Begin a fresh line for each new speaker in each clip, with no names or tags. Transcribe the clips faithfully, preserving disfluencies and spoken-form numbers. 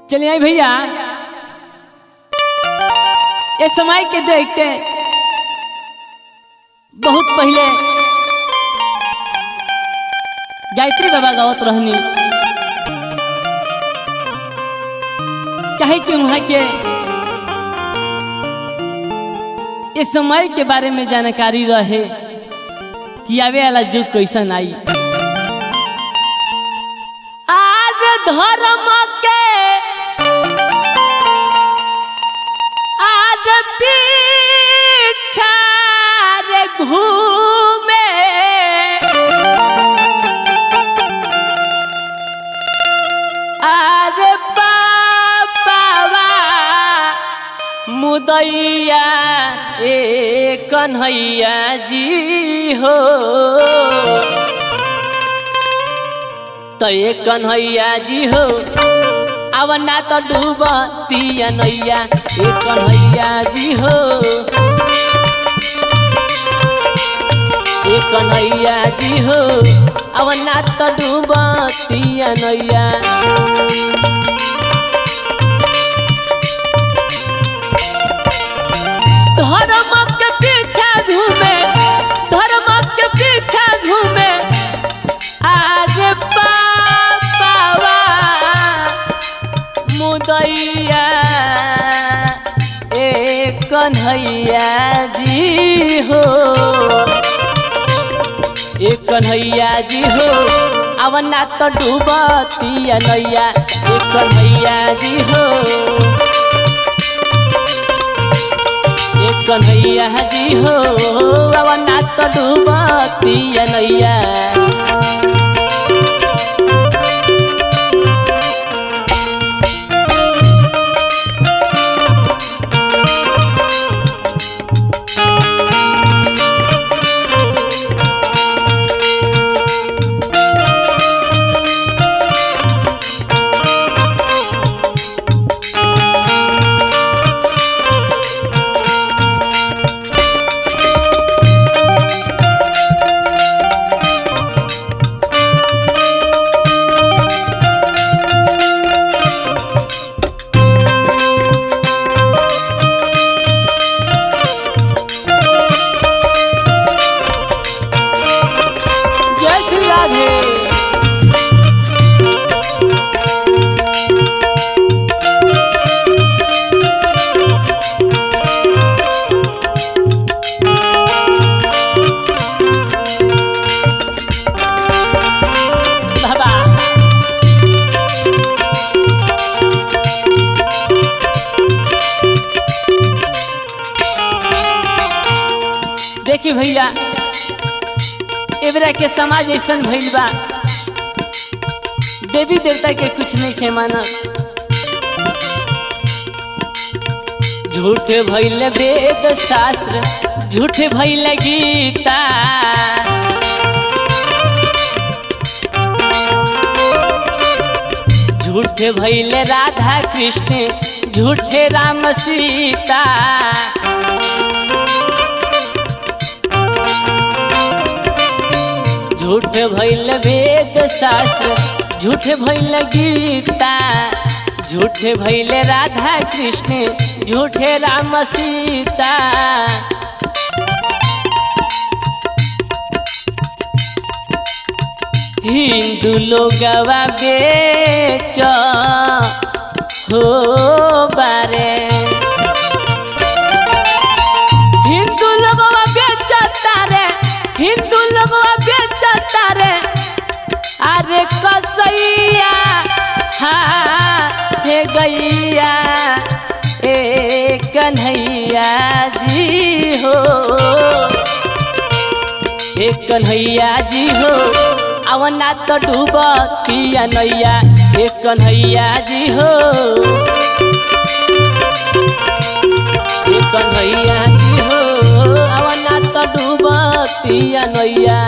चलिए आई भैया ये समय के देखते बहुत पहले गायत्री बाबा गावत रहनी कहे कि वहाँ के इस समय के बारे में जानकारी रहे कि आवे वाला युग कैसन आई। आज धर्म के आज पीछा रे घूमे आज बाबा मुदैया ए कन्हैया जी हो तो ए कन्हैया जी हो अब ना तो डूबतिया नैया ए कन्हैया जी हो ए कन्हैया जी हो अब ना तो डूबतिया नैया। धर्म के पीछा घूमे धर्म के पीछा घूमे आज बाबा मुदैया ए कन्हैया जी हो ए कन्हैया जी हो अब ना तो डूबतिया नैया ए कन्हैया जी हो ए कन्हैया जी हो अब ना तो डूबतिया नैया। देखी भैया एवरा के समाज ऐसा भइल बा देवी देवता के कुछ नहीं खे माना झूठ भइल वेद शास्त्र झूठ भइल गीता झूठ भइल राधा कृष्ण झूठे राम सीता झूठ भइल वेद शास्त्र झूठ भइल गीता झूठ भइल राधा कृष्ण झूठे राम सीता। हिंदू लोगवा बेच हो बारे हिंदू लोगवा बेचता रे हिंदू लोगवा बेचता रे अरे कसैया हाथ गैया ए कन्हैया जी हो ए कन्हैया जी हो अब ना तो डूबतिया नैया ए कन्हैया जी हो ए कन्हैया जी हो अब ना तो डूबतिया नैया।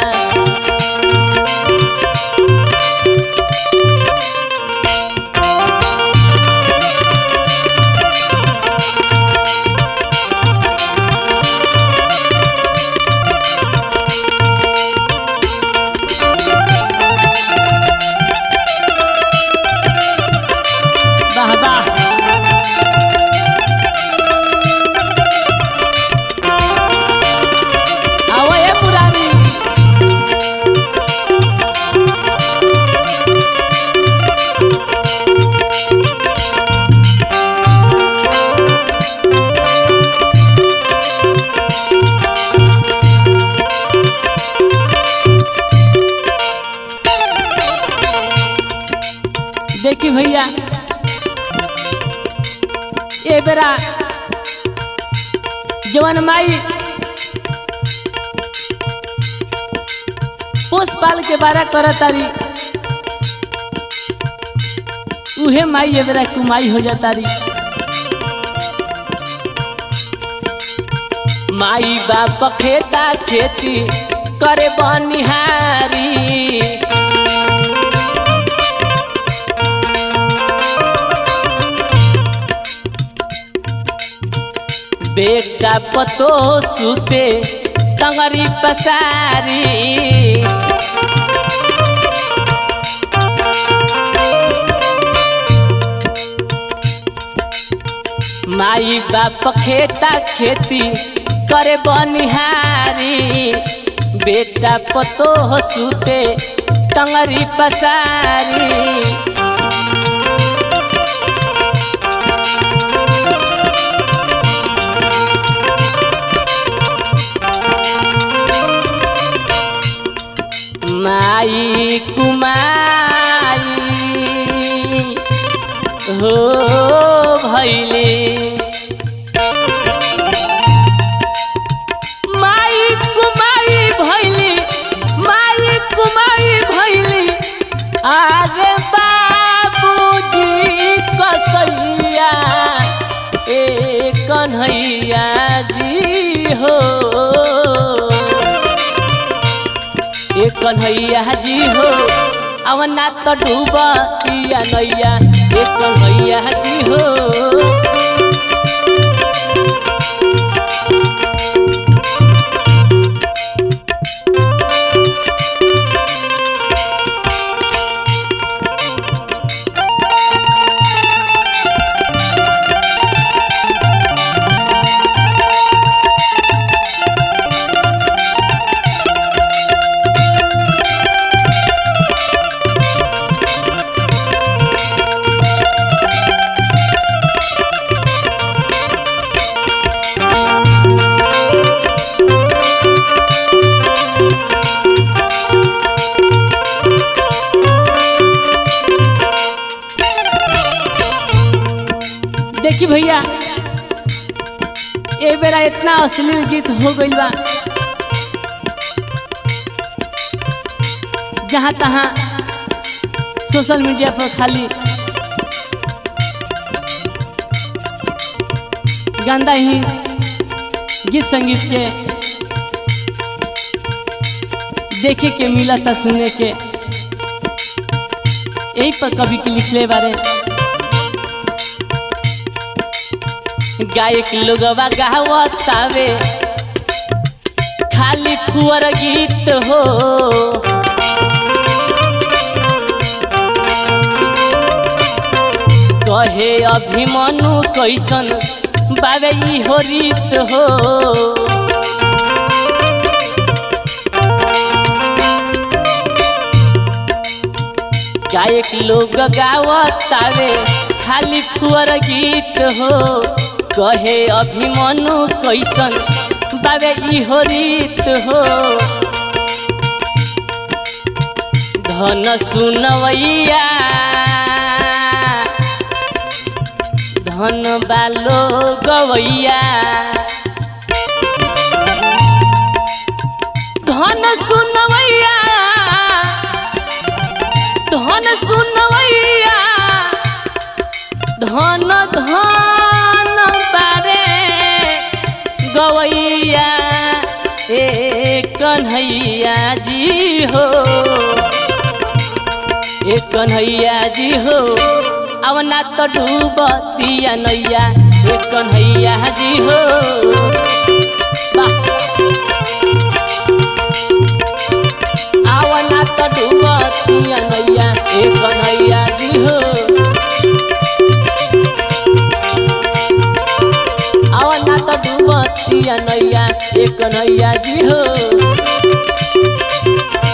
बाबा ए बेरा जवन माई पोस पाल के बारा कर तारी उहे माई ए बेरा कुमाई हो जातारी। माई बाप खेता खेती करे बनिहारी बेटा पतो सुते टंगरी पसारी माई बाप खेता खेती करे बनिहारी बेटा पतो सुते टंगरी पसारी माई कुमाई हो भैले माई कुमाई भैली माई कुमाई भैली अरे बाबूजी कसैया ए कन्हैया जी हो ए कन्हैया जी हो अवना तो डूबतिया नैया ए कन्हैया जी हो देखी भैया ए बेरा इतना अश्लील गीत हो गई बा जहाँ तहाँ सोशल मीडिया पर खाली गंदा ही गीत संगीत के देखे के मिला था सुने के यही पर कभी के लिखले बारे गायक लोगवा गावतावे खाली कुंवर गीत हो कहे अभिमनु कैसन बाबे ई हो रीत हो गायक लोग गावतावे खाली कुंवर गीत हो कहे अभिमनु कैसन बाबे ई हो रीत हो धन सुनवैया धन बालो गवैया धन सुनवैया धन सुनवैया धन धन बारे गवैया ए कन्हैया जी हो ए कन्हैया जी हो अवना तो डूबतिया नैया ए कन्हैया जी हो अवना तो डूबतिया नैया ए कन्हैया जी हो अवना तो डूबतिया नैया ए कन्हैया जी हो।